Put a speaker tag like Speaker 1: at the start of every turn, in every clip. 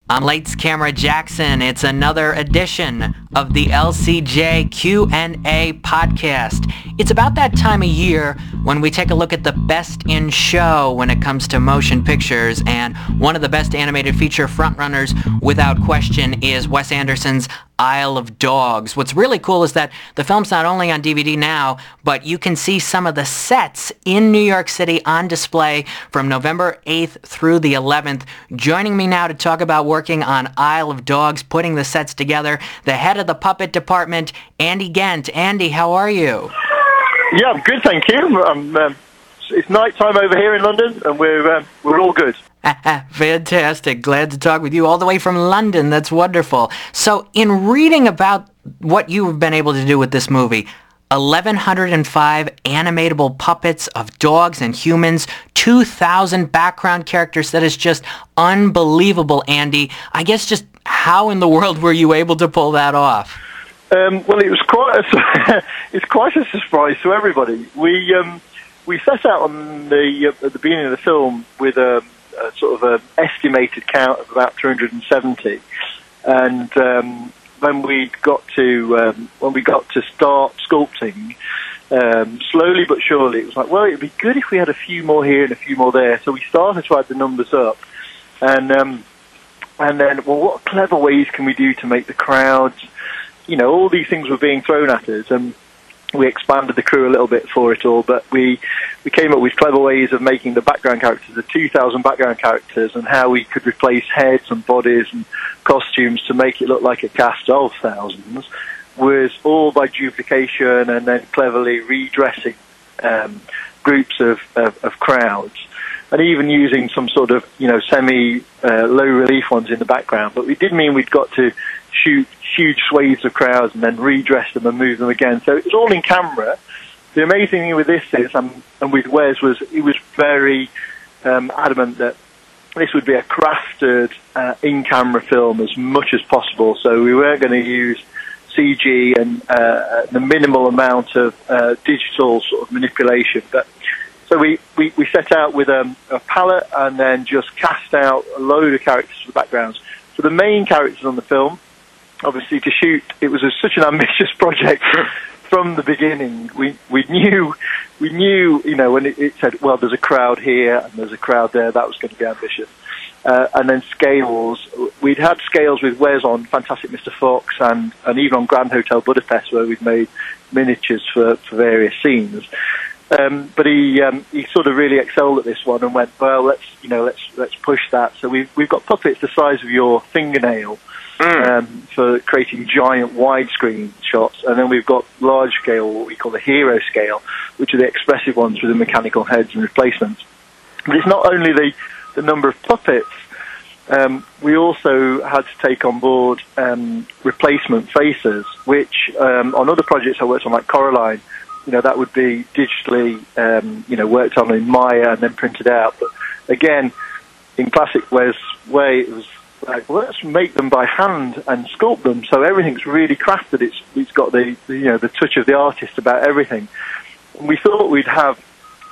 Speaker 1: I'm Lights Camera Jackson. It's another edition of the LCJ Q&A podcast. It's about that time of year when we take a look at the best in show when it comes to motion pictures, and one of the best animated feature frontrunners, without question, is Wes Anderson's Isle of Dogs. What's really cool is that the film's not only on DVD now, but you can see some of the sets in New York City on display from November 8th through the 11th. Joining me now to talk about working on Isle of Dogs, putting the sets together, the head of the puppet department, Andy Gent. Andy, how are you?
Speaker 2: Yeah, I'm good, thank you. It's night time over here in London, and we're all good.
Speaker 1: Fantastic. Glad to talk with you all the way from London. That's wonderful. So in reading about what you've been able to do with this movie, 1,105 animatable puppets of dogs and humans, 2,000 background characters. That is just unbelievable, Andy. I guess just how in the world were you able to pull that off?
Speaker 2: Well, it was it's quite a surprise to everybody. We set out on at the beginning of the film with a sort of an estimated count of about 370, and when we got to start sculpting, slowly but surely, it was like, well, it'd be good if we had a few more here and a few more there. So we started to add the numbers up, and then, well, what clever ways can we do to make the crowds? You know, all these things were being thrown at us, and we expanded the crew a little bit for it all, but we came up with clever ways of making the background characters, the 2,000 background characters, and how we could replace heads and bodies and costumes to make it look like a cast of thousands, was all by duplication and then cleverly redressing groups of crowds, and even using some sort of, semi-low relief ones in the background. But we did mean we'd got to shoot huge swathes of crowds and then redress them and move them again. So it was all in camera. The amazing thing with this is, and with Wes, was he was very adamant that this would be a crafted in-camera film as much as possible. So we weren't going to use CG and the minimal amount of digital sort of manipulation. But so we set out with a palette and then just cast out a load of characters for the backgrounds. For the main characters on the film, obviously to shoot, it was such an ambitious project from the beginning. We knew, when it said, well, there's a crowd here and there's a crowd there, that was going to be ambitious. And then scales. We'd had scales with Wes on Fantastic Mr. Fox and even on Grand Hotel Budapest, where we'd made miniatures for various scenes. But he sort of really excelled at this one and went, well, let's push that. So we've got puppets the size of your fingernail for creating giant widescreen shots, and then we've got large scale, what we call the hero scale, which are the expressive ones with the mechanical heads and replacements. But it's not only the number of puppets. We also had to take on board replacement faces, which on other projects I worked on, like Coraline, that would be digitally, worked on in Maya and then printed out. But again, in classic Wes way, it was like, well, let's make them by hand and sculpt them, so everything's really crafted. It's got the touch of the artist about everything. And we thought we'd have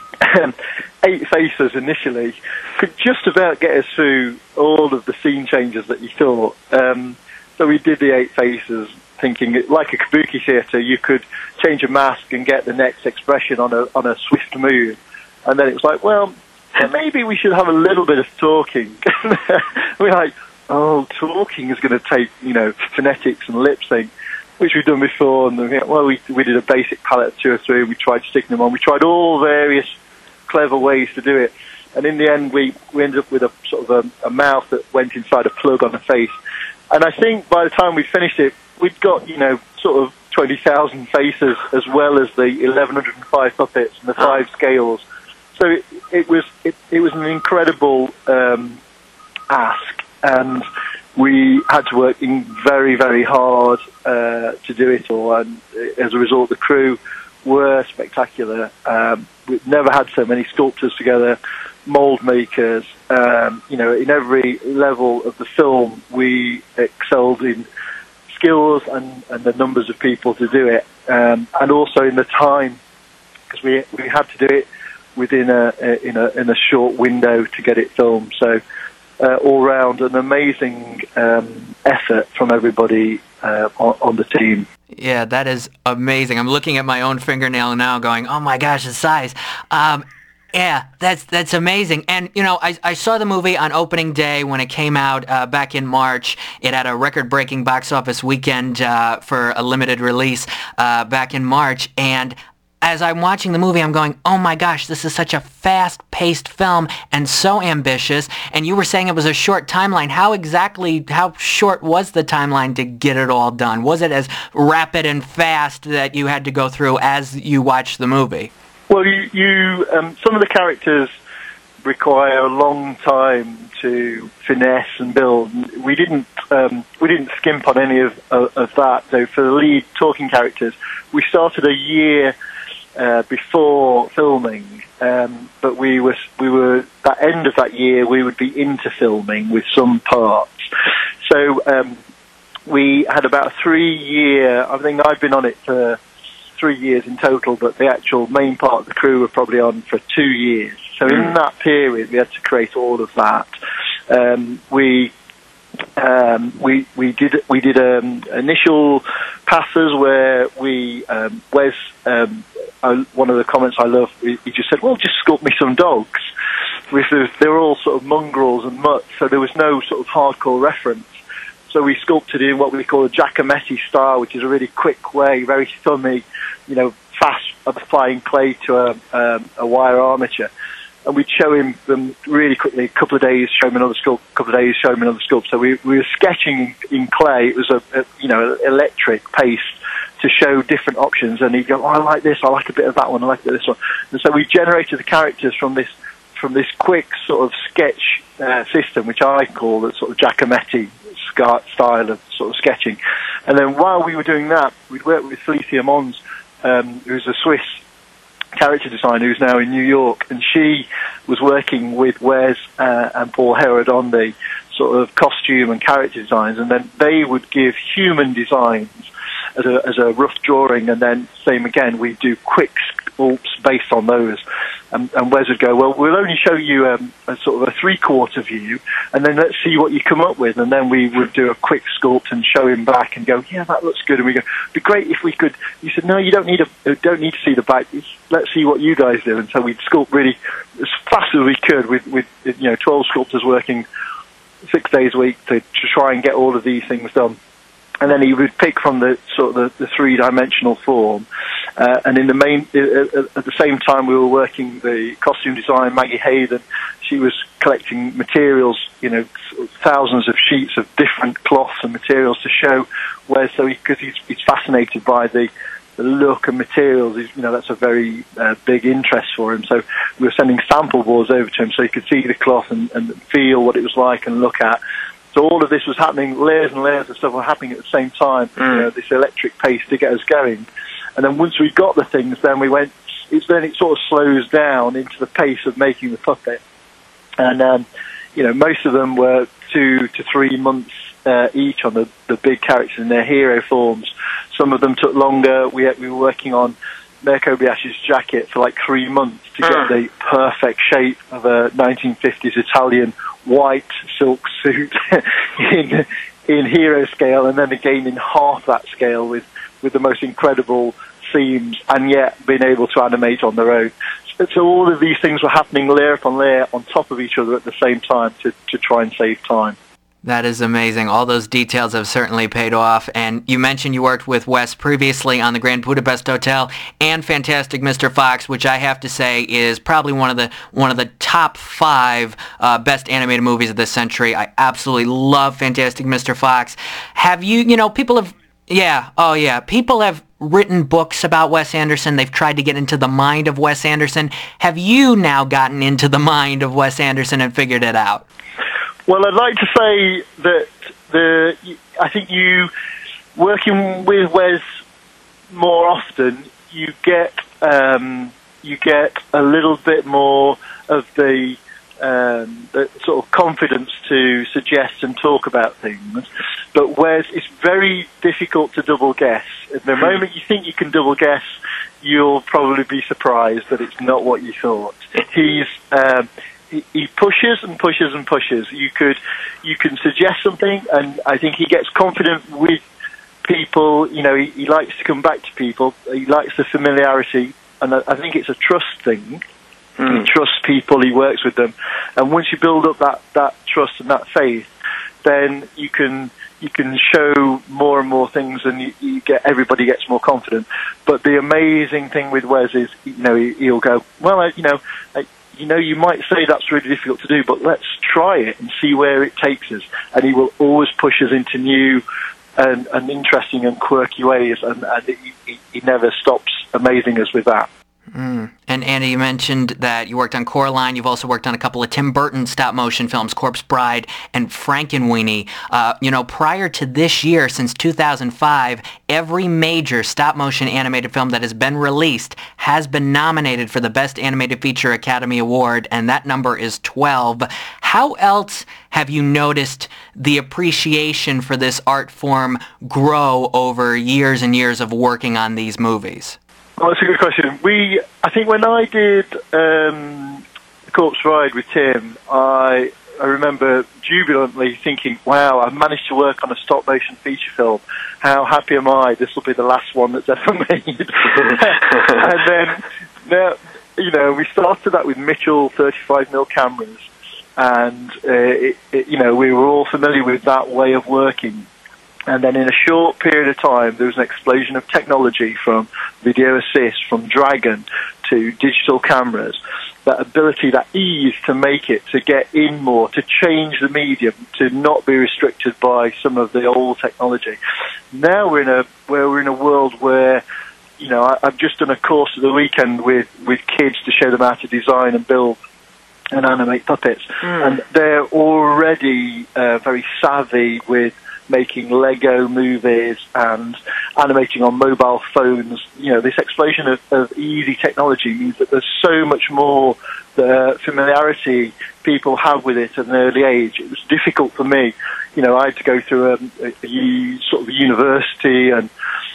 Speaker 2: 8 faces initially, could just about get us through all of the scene changes that you thought. So we did the 8 faces, thinking like a kabuki theatre, you could change a mask and get the next expression on a swift move. And then it was like, well, maybe we should have a little bit of talking. We're like, oh, talking is going to take, phonetics and lip sync, which we've done before. And we did a basic palette of 2 or 3. We tried sticking them on. We tried all various clever ways to do it. And in the end, we ended up with a sort of a mouth that went inside a plug on a face. And I think by the time we finished it, we'd got, sort of 20,000 faces, as well as the 1,105 puppets and the 5 scales. So it was an incredible ask, and we had to work very, very hard to do it all. And as a result, the crew were spectacular. We've never had so many sculptors together, mold makers. In every level of the film, we excelled in skills and the numbers of people to do it, and also in the time, because we had to do it within a short window to get it filmed. So all round an amazing effort from everybody on the team.
Speaker 1: Yeah, that is amazing. I'm looking at my own fingernail now going, oh my gosh, the size. Yeah, that's amazing. And, you know, I saw the movie on opening day when it came out back in March. It had a record-breaking box office weekend for a limited release back in March. And as I'm watching the movie, I'm going, oh my gosh, this is such a fast-paced film and so ambitious. And you were saying it was a short timeline. How short was the timeline to get it all done? Was it as rapid and fast that you had to go through as you watched the movie?
Speaker 2: Well, some of the characters require a long time to finesse and build. We didn't skimp on any of that. So for the lead talking characters, we started a year before filming, but we were that end of that year we would be into filming with some parts. So we had about a 3-year. I think I've been on it for 3 years in total, but the actual main part of the crew were probably on for 2 years. So in that period, we had to create all of that. We did initial passes where Wes. One of the comments I love, he just said, "Well, just sculpt me some dogs." They were all sort of mongrels and mutts, so there was no sort of hardcore reference. So we sculpted in what we call a Giacometti style, which is a really quick way, very thummy, fast applying clay to a wire armature. And we'd show him them really quickly, a couple of days, show him another sculpt, a couple of days, show him another sculpt. So we were sketching in clay. It was electric paste to show different options. And he'd go, oh, I like this, I like a bit of that one, I like a bit of this one. And so we generated the characters from this quick sort of sketch system, which I call the sort of Giacometti style of sort of sketching. And then while we were doing that, we'd work with Felicia Mons, who's a Swiss character designer who's now in New York, and she was working with Wes and Paul Herod on the sort of costume and character designs, and then they would give human designs as a rough drawing, and then same again, we do quick sculpts based on those. And Wes would go, well, we'll only show you a sort of a 3/4 view, and then let's see what you come up with. And then we would do a quick sculpt and show him back and go, yeah, that looks good. And we go, it'd be great if we could. He said, no, you don't need to see the back. Let's see what you guys do. And so we'd sculpt really as fast as we could with 12 sculptors working 6 days a week to try and get all of these things done. And then he would pick from the sort of the 3-dimensional form. And at the same time, we were working the costume design. Maggie Hayden, she was collecting materials, thousands of sheets of different cloths and materials to show where. So because he's fascinated by the look and materials, that's a very big interest for him. So we were sending sample boards over to him so he could see the cloth and feel what it was like and look at. So all of this was happening, layers and layers of stuff were happening at the same time, this electric pace to get us going. And then once we got the things, then it sort of slows down into the pace of making the puppet. And, most of them were 2 to 3 months each on the big characters in their hero forms. Some of them took longer. We were working on Mayor Kobayashi's jacket for like 3 months to get the perfect shape of a 1950s Italian white silk suit in hero scale, and then again in half that scale with the most incredible seams, and yet being able to animate on their own. So all of these things were happening layer upon layer on top of each other at the same time to try and save time.
Speaker 1: That is amazing. All those details have certainly paid off. And you mentioned you worked with Wes previously on the Grand Budapest Hotel and Fantastic Mr. Fox, which I have to say is probably one of the top 5 best animated movies of this century. I absolutely love Fantastic Mr. Fox. Have you, people have, people have written books about Wes Anderson. They've tried to get into the mind of Wes Anderson. Have you now gotten into the mind of Wes Anderson and figured it out?
Speaker 2: Well, I'd like to say that I think you working with Wes more often, you get a little bit more of the sort of confidence to suggest and talk about things. But Wes, it's very difficult to double guess. At the moment you think you can double guess, you'll probably be surprised that it's not what you thought. he pushes and pushes and pushes. You can suggest something, and I think he gets confident with people. You know, he likes to come back to people. He likes the familiarity, and I think it's a trust thing. He trusts people. He works with them, and once you build up that trust and that faith, then you can show more and more things, and everybody gets more confident. But the amazing thing with Wes is, you know, he'll go, well, you might say that's really difficult to do, but let's try it and see where it takes us. And he will always push us into new and interesting and quirky ways, and he never stops amazing us with that.
Speaker 1: And Andy, you mentioned that you worked on Coraline. You've also worked on a couple of Tim Burton stop-motion films, Corpse Bride and Frankenweenie. Prior to this year, since 2005, every major stop-motion animated film that has been released has been nominated for the Best Animated Feature Academy Award, and that number is 12. How else have you noticed the appreciation for this art form grow over years and years of working on these movies?
Speaker 2: Well, that's a good question. I think when I did Corpse Bride with Tim, I remember jubilantly thinking, wow, I've managed to work on a stop-motion feature film. How happy am I? This will be the last one that's ever made. And then, now, we started that with Mitchell 35mm cameras, and we were all familiar with that way of working. And then in a short period of time, there was an explosion of technology, from video assist, from Dragon to digital cameras. That ability, that ease to make it, to get in more, to change the medium, to not be restricted by some of the old technology. Now we're in a world where, I've just done a course of the weekend with kids to show them how to design and build and animate puppets. And they're already very savvy with making Lego movies and animating on mobile phones. This explosion of easy technology means that there's so much more the familiarity people have with it at an early age. It was difficult for me. I had to go through a sort of university and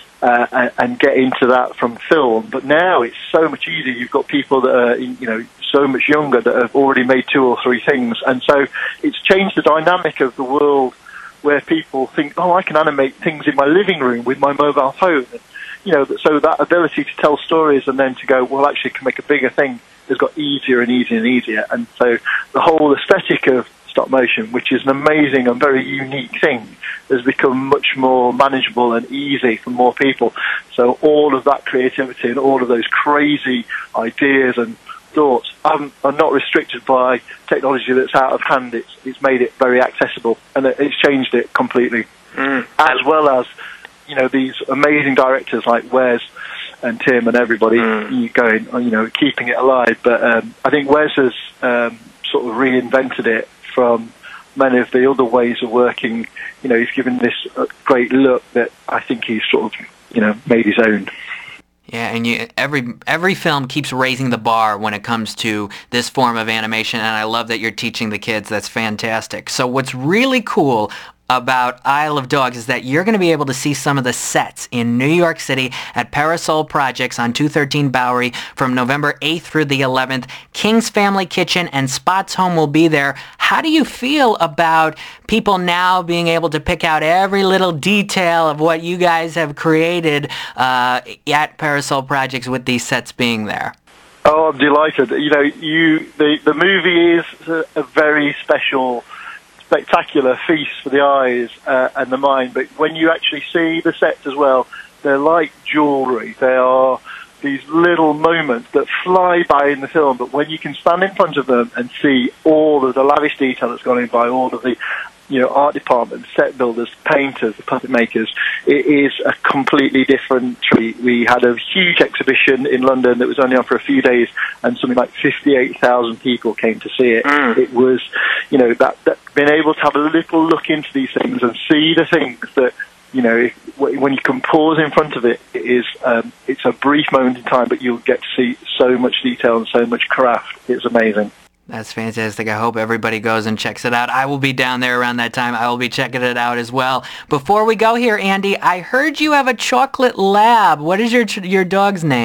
Speaker 2: get into that from film. But now it's so much easier. You've got people that are, so much younger that have already made 2 or 3 things. And so it's changed the dynamic of the world, where people think, I can animate things in my living room with my mobile phone. And, so that ability to tell stories and then to go, well, actually, can make a bigger thing, has got easier and easier and easier. And so the whole aesthetic of stop motion, which is an amazing and very unique thing, has become much more manageable and easy for more people. So all of that creativity and all of those crazy ideas and thoughts are not restricted by technology that's out of hand. It's made it very accessible, and it's changed it completely. As well as, these amazing directors like Wes and Tim and everybody going, keeping it alive. But I think Wes has sort of reinvented it from many of the other ways of working. He's given this great look that I think he's sort of, made his own.
Speaker 1: Yeah, and every film keeps raising the bar when it comes to this form of animation, and I love that you're teaching the kids. That's fantastic. So what's really cool about Isle of Dogs is that you're going to be able to see some of the sets in New York City at Parasol Projects on 213 Bowery from November 8th through the 11th. King's Family Kitchen and Spot's Home will be there. How do you feel about people now being able to pick out every little detail of what you guys have created at Parasol Projects with these sets being there?
Speaker 2: Oh, I'm delighted. The movie is a very special, spectacular feast for the eyes and the mind, but when you actually see the sets as well, they're like jewellery. They are these little moments that fly by in the film, but when you can stand in front of them and see all of the lavish detail that's gone in by all of the art department, set builders, painters, the puppet makers, it is a completely different treat. We had a huge exhibition in London that was only on for a few days, and something like 58,000 people came to see it. It was, that being able to have a little look into these things and see the things that, when you can pause in front of it, it's a brief moment in time, but you'll get to see so much detail and so much craft. It's amazing.
Speaker 1: That's fantastic. I hope everybody goes and checks it out. I will be down there around that time. I will be checking it out as well. Before we go here, Andy, I heard you have a chocolate lab. What is your dog's name?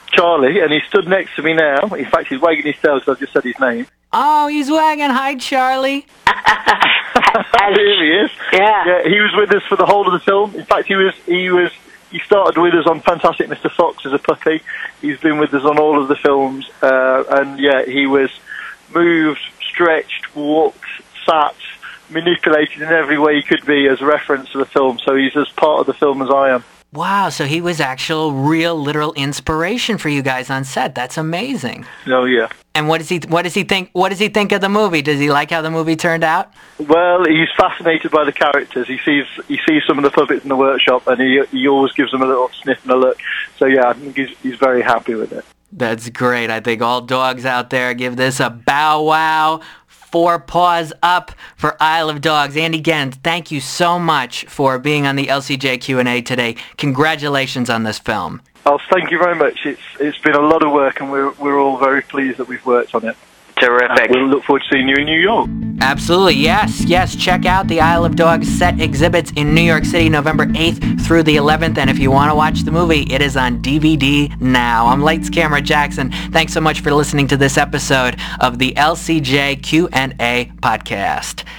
Speaker 2: Charlie, and he stood next to me now. In fact, he's wagging his tail because I've just said his name.
Speaker 1: Oh, he's wagging. Hi, Charlie.
Speaker 2: Here he is.
Speaker 3: Yeah.
Speaker 2: He was with us for the whole of the film. In fact, he started with us on Fantastic Mr. Fox as a puppy. He's been with us on all of the films, and he was moved, stretched, walked, sat, manipulated in every way he could be as a reference to the film. So he's as part of the film as I am.
Speaker 1: Wow, so he was actual, real, literal inspiration for you guys on set. That's amazing.
Speaker 2: Oh yeah.
Speaker 1: And what does he think? What does he think of the movie? Does he like how the movie turned out?
Speaker 2: Well, he's fascinated by the characters. He sees some of the puppets in the workshop, and he always gives them a little sniff and a look. So yeah, I think he's very happy with it.
Speaker 1: That's great. I think all dogs out there give this a bow wow. 4 paws up for Isle of Dogs. Andy Gens, thank you so much for being on the LCJ Q&A today. Congratulations on this film.
Speaker 2: Oh, thank you very much. It's been a lot of work, and we're all very pleased that we've worked on it.
Speaker 3: Terrific.
Speaker 2: We'll look forward to seeing you in New York.
Speaker 1: Absolutely, yes. Check out the Isle of Dogs set exhibits in New York City, November 8th through the 11th. And if you want to watch the movie, it is on DVD now. I'm Lights Camera Jackson. Thanks so much for listening to this episode of the LCJ Q&A podcast.